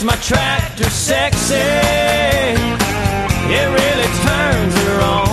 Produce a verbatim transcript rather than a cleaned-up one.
my tractor sexy. It really turns her on.